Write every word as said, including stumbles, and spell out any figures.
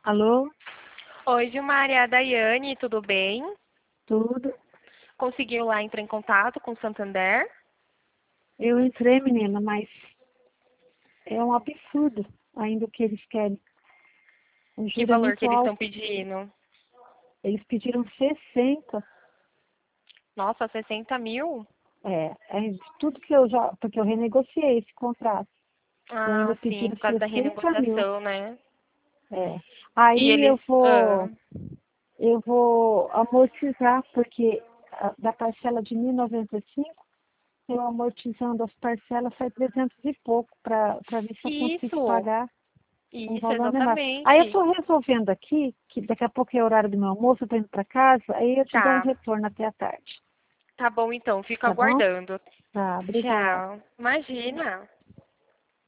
Alô? Oi, Gilmar, é a Daiane, tudo bem? Tudo? Conseguiu lá entrar em contato com o Santander? Eu entrei, menina, mas é um absurdo ainda o que eles querem. O Que juro é valor que muito eles estão alto. pedindo? Eles pediram sessenta. Nossa, sessenta mil? É, é de tudo que eu já. Porque eu renegociei esse contrato. E Ah, ainda sim, pediram por causa da sessenta mil. renegociação, né? É. E Aí eles. eu vou. ah, Eu vou amortizar, porque ah, da parcela de mil e noventa e cinco, eu amortizando as parcelas sai trezentos e pouco para ver se eu consigo Isso, pagar um isso, valor menor. Aí eu exatamente. estou resolvendo aqui, que daqui a pouco é o horário do meu almoço, eu estou indo para casa, aí eu te dou um Tá, retorno até a tarde. tá bom então, fico Tá bom? aguardando. Tá, obrigada. Tchau. Imagina.